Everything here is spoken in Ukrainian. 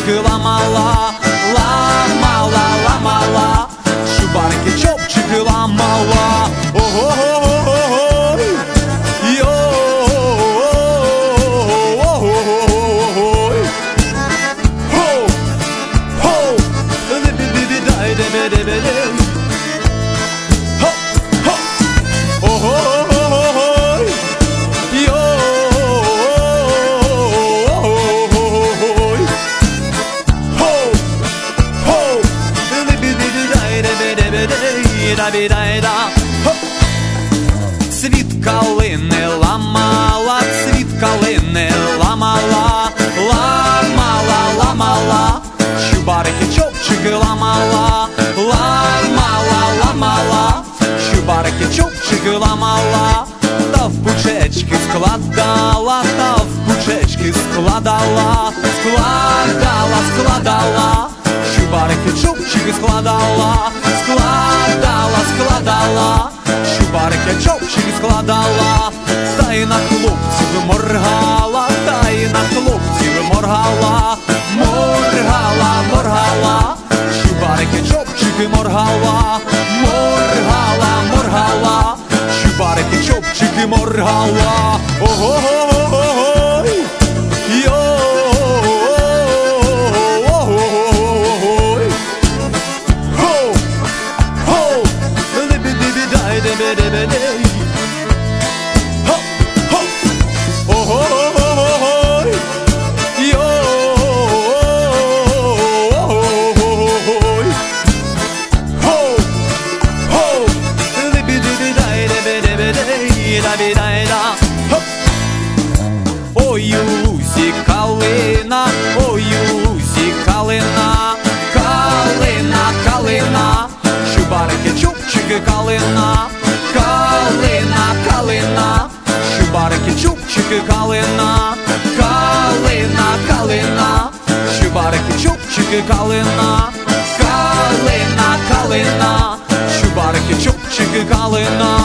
чубчики ламала, ламала, ламала, шубарики, чубчики ламала. Ого-го-го-го, йо-ой, хоу-хоу, ди-ди-ди-ди-дай-ди-ди-ди-ди. Цвіт калини ламала, цвіт калини ламала, ламала, ламала, шубарики, чубчики ламала, ламала, ламала, шубарики, чубчики ламала, та в пучечки складала, та в пучечки складала, складала, складала, шубарики, чубчики складала, складала, складала, шубарики, чубчики складала, та й на хлопців моргала, та й на хлопців моргала, моргала, моргала, шубарики, чубчики моргала, моргала, моргала, шубарики, чубчики моргала. Ого-го-го-го, йо-ой, хоу-хоу, ди-би-ди-би-дай-ди-би-ди-би-ди. Ого-го-го-го, йо-ой, хоу-хоу, ди-би-ди-би-дай-ди-би-ди-би-ди-да-би-дай-да. Ой, у лузі калина, ой, у лузі калина, калина, калина, шубарики, чубчики калина, калина, калина, шубарики, чубчики калина, калина, калина, шубарики, чубчики калина, калина, калина, шубарики, чубчики калина.